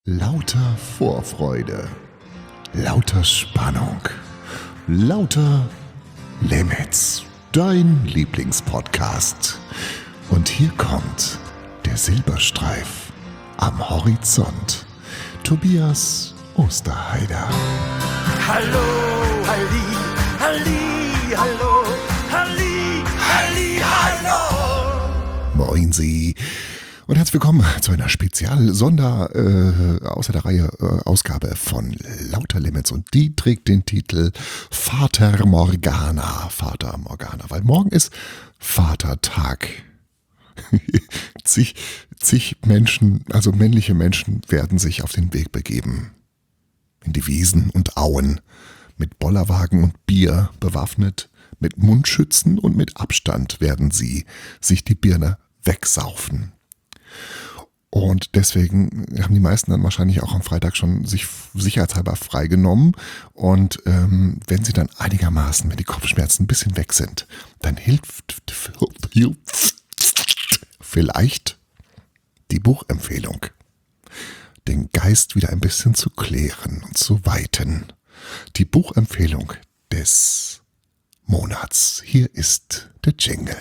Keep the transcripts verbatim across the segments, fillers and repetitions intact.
Lauter Vorfreude, lauter Spannung, lauter Limits, dein Lieblingspodcast. Und hier kommt der Silberstreif am Horizont. Tobias Osterheider. Hallo, Halli, Halli, hallo, Halli, Halli, hallo. Moin Sie. Und herzlich willkommen zu einer Spezial-Sonder äh, außer der Reihe äh, Ausgabe von Lauter Limits, und die trägt den Titel Vater Morgana. Vater Morgana, weil morgen ist Vatertag. zig, zig Menschen, also männliche Menschen, werden sich auf den Weg begeben. In die Wiesen und Auen, mit Bollerwagen und Bier bewaffnet, mit Mundschützen und mit Abstand werden sie sich die Birne wegsaufen. Und deswegen haben die meisten dann wahrscheinlich auch am Freitag schon sich sicherheitshalber freigenommen. Und ähm, wenn sie dann einigermaßen, wenn die Kopfschmerzen ein bisschen weg sind, dann hilft vielleicht die Buchempfehlung, den Geist wieder ein bisschen zu klären und zu weiten. Die Buchempfehlung des Monats. Hier ist der Jingle.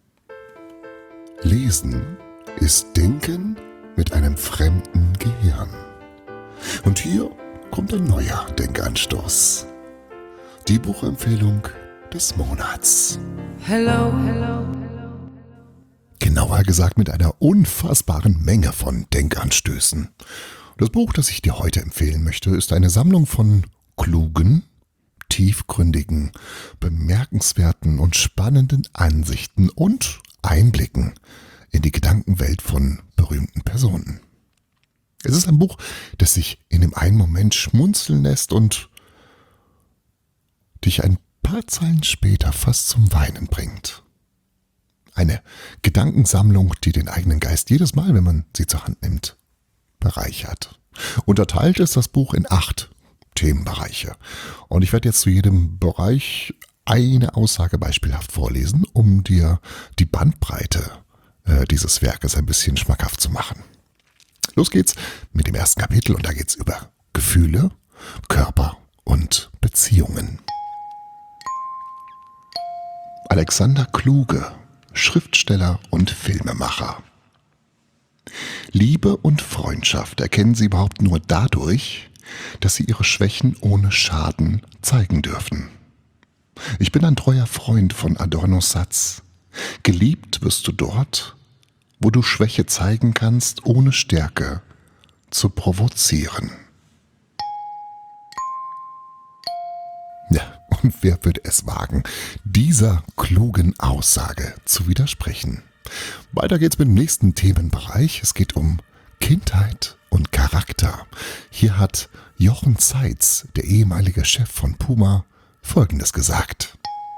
Lesen ist Denken mit einem fremden Gehirn. Und hier kommt ein neuer Denkanstoß. Die Buchempfehlung des Monats. Hello, hello. Genauer gesagt mit einer unfassbaren Menge von Denkanstößen. Das Buch, das ich dir heute empfehlen möchte, ist eine Sammlung von klugen, tiefgründigen, bemerkenswerten und spannenden Ansichten und Einblicken in die Gedankenwelt von berühmten Personen. Es ist ein Buch, das sich in dem einen Moment schmunzeln lässt und dich ein paar Zeilen später fast zum Weinen bringt. Eine Gedankensammlung, die den eigenen Geist jedes Mal, wenn man sie zur Hand nimmt, bereichert. Unterteilt ist das Buch in acht Themenbereiche. Und ich werde jetzt zu jedem Bereich eine Aussage beispielhaft vorlesen, um dir die Bandbreite äh, dieses Werkes ein bisschen schmackhaft zu machen. Los geht's mit dem ersten Kapitel, und da geht's über Gefühle, Körper und Beziehungen. Alexander Kluge, Schriftsteller und Filmemacher. Liebe und Freundschaft erkennen sie überhaupt nur dadurch, dass sie ihre Schwächen ohne Schaden zeigen dürfen. Ich bin ein treuer Freund von Adornos Satz. Geliebt wirst du dort, wo du Schwäche zeigen kannst, ohne Stärke zu provozieren. Ja, und wer würde es wagen, dieser klugen Aussage zu widersprechen? Weiter geht's mit dem nächsten Themenbereich. Es geht um Kindheit und Charakter. Hier hat Jochen Zeitz, der ehemalige Chef von Puma, Folgendes gesagt.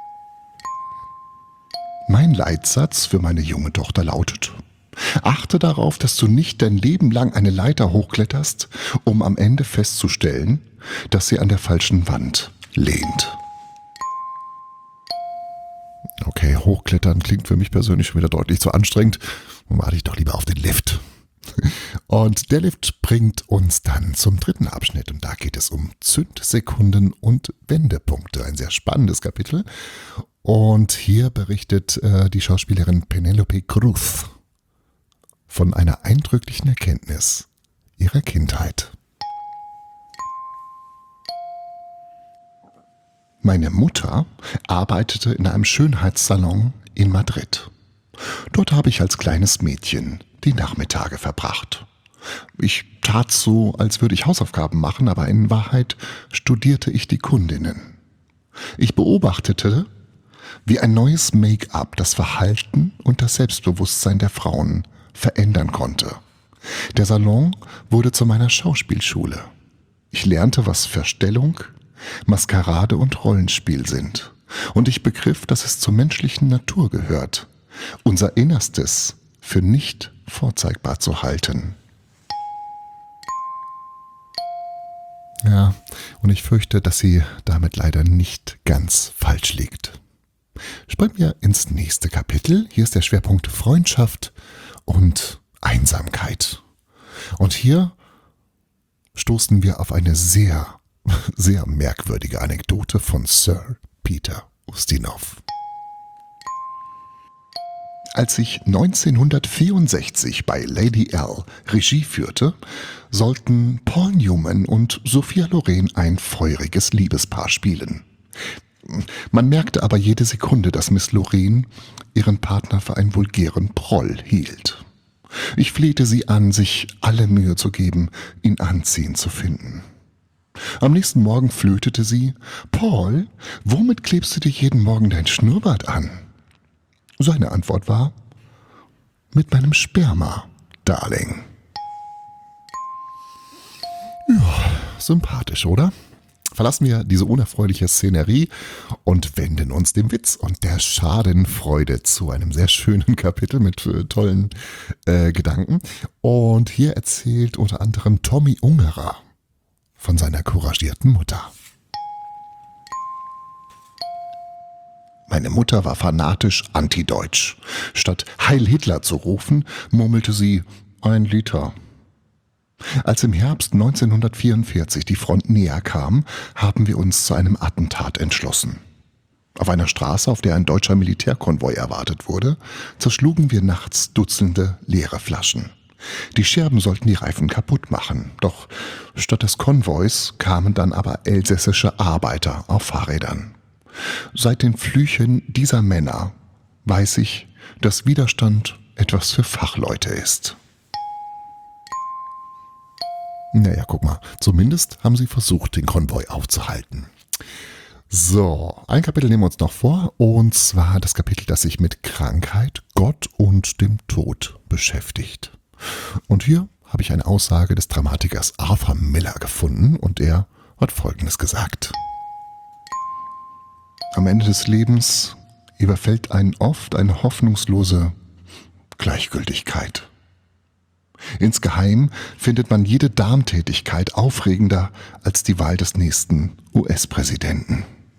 Mein Leitsatz für meine junge Tochter lautet: Achte darauf, dass du nicht dein Leben lang eine Leiter hochkletterst, um am Ende festzustellen, dass sie an der falschen Wand lehnt. Okay, hochklettern klingt für mich persönlich schon wieder deutlich zu anstrengend. Dann warte ich doch lieber auf den Lift. Und der Lift bringt uns dann zum dritten Abschnitt, und da geht es um Zündsekunden und Wendepunkte. Ein sehr spannendes Kapitel. Und hier berichtet äh, die Schauspielerin Penélope Cruz von einer eindrücklichen Erkenntnis ihrer Kindheit. Meine Mutter arbeitete in einem Schönheitssalon in Madrid. Dort habe ich als kleines Mädchen die Nachmittage verbracht. Ich tat so, als würde ich Hausaufgaben machen, aber in Wahrheit studierte ich die Kundinnen. Ich beobachtete, wie ein neues Make-up das Verhalten und das Selbstbewusstsein der Frauen verändern konnte. Der Salon wurde zu meiner Schauspielschule. Ich lernte, was Verstellung, Maskerade und Rollenspiel sind. Und ich begriff, dass es zur menschlichen Natur gehört, unser Innerstes für nicht vorzeigbar zu halten. Ja, und ich fürchte, dass sie damit leider nicht ganz falsch liegt. Springen wir ins nächste Kapitel. Hier ist der Schwerpunkt Freundschaft und Einsamkeit. Und hier stoßen wir auf eine sehr, sehr merkwürdige Anekdote von Sir Peter Ustinov. Als ich neunzehnhundertvierundsechzig bei Lady L Regie führte, sollten Paul Newman und Sophia Loren ein feuriges Liebespaar spielen. Man merkte aber jede Sekunde, dass Miss Loren ihren Partner für einen vulgären Proll hielt. Ich flehte sie an, sich alle Mühe zu geben, ihn anziehend zu finden. Am nächsten Morgen flötete sie: »Paul, womit klebst du dir jeden Morgen dein Schnurrbart an?« Seine Antwort war: »Mit meinem Sperma, Darling.« Ja, sympathisch, oder? Verlassen wir diese unerfreuliche Szenerie und wenden uns dem Witz und der Schadenfreude zu, einem sehr schönen Kapitel mit äh, tollen äh, Gedanken. Und hier erzählt unter anderem Tommy Ungerer von seiner couragierten Mutter. Meine Mutter war fanatisch antideutsch. Statt Heil Hitler zu rufen, murmelte sie: ein Liter. Als im Herbst neunzehnhundertvierundvierzig die Front näher kam, haben wir uns zu einem Attentat entschlossen. Auf einer Straße, auf der ein deutscher Militärkonvoi erwartet wurde, zerschlugen wir nachts Dutzende leere Flaschen. Die Scherben sollten die Reifen kaputt machen, doch statt des Konvois kamen dann aber elsässische Arbeiter auf Fahrrädern. Seit den Flüchen dieser Männer weiß ich, dass Widerstand etwas für Fachleute ist. Naja, guck mal, zumindest haben sie versucht, den Konvoi aufzuhalten. So, ein Kapitel nehmen wir uns noch vor, und zwar das Kapitel, das sich mit Krankheit, Gott und dem Tod beschäftigt. Und hier habe ich eine Aussage des Dramatikers Arthur Miller gefunden, und er hat Folgendes gesagt: Am Ende des Lebens überfällt einen oft eine hoffnungslose Gleichgültigkeit. Insgeheim findet man jede Darmtätigkeit aufregender als die Wahl des nächsten U S-Präsidenten.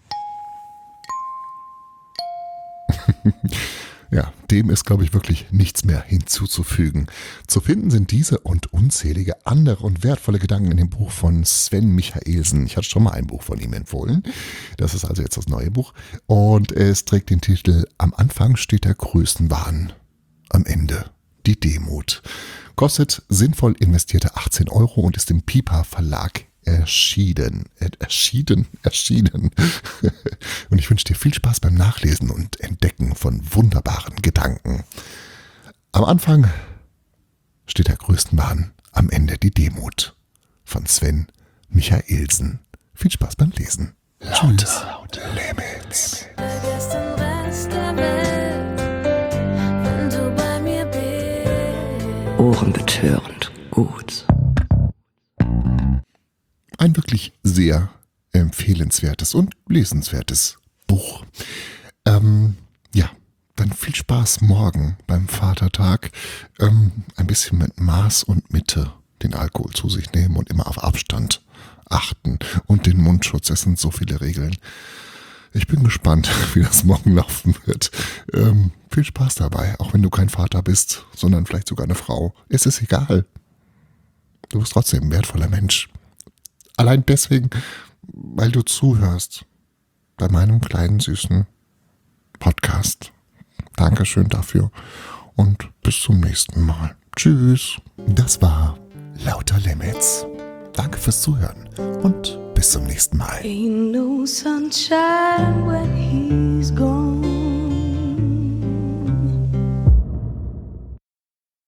Ja, dem ist, glaube ich, wirklich nichts mehr hinzuzufügen. Zu finden sind diese und unzählige andere und wertvolle Gedanken in dem Buch von Sven Michaelsen. Ich hatte schon mal ein Buch von ihm empfohlen. Das ist also jetzt das neue Buch. Und es trägt den Titel Am Anfang steht der Größenwahn, am Ende die Demut. Kostet sinnvoll investierte achtzehn Euro und ist im Pipa Verlag erschienen. Äh, erschienen, erschienen. Und ich wünsche dir viel Spaß beim Nachlesen und Entdecken von wunderbaren Gedanken. Am Anfang steht der Größenwahn, am Ende die Demut. Von Sven Michaelsen. Viel Spaß beim Lesen. Tschüss. Lauter Limits. Vergiss den Rest der Welt, wenn du bei mir bist. Ohrenbetörend gut. Ein wirklich sehr empfehlenswertes und lesenswertes Buch. Ähm, ja, dann viel Spaß morgen beim Vatertag. Ähm, ein bisschen mit Maß und Mitte den Alkohol zu sich nehmen und immer auf Abstand achten und den Mundschutz. Es sind so viele Regeln. Ich bin gespannt, wie das morgen laufen wird. Ähm, viel Spaß dabei, auch wenn du kein Vater bist, sondern vielleicht sogar eine Frau. Es ist egal. Du bist trotzdem ein wertvoller Mensch. Allein deswegen, weil du zuhörst bei meinem kleinen, süßen Podcast. Dankeschön dafür und bis zum nächsten Mal. Tschüss. Das war Lauter Limits. Danke fürs Zuhören und bis zum nächsten Mal. Ain't no sunshine when he's gone.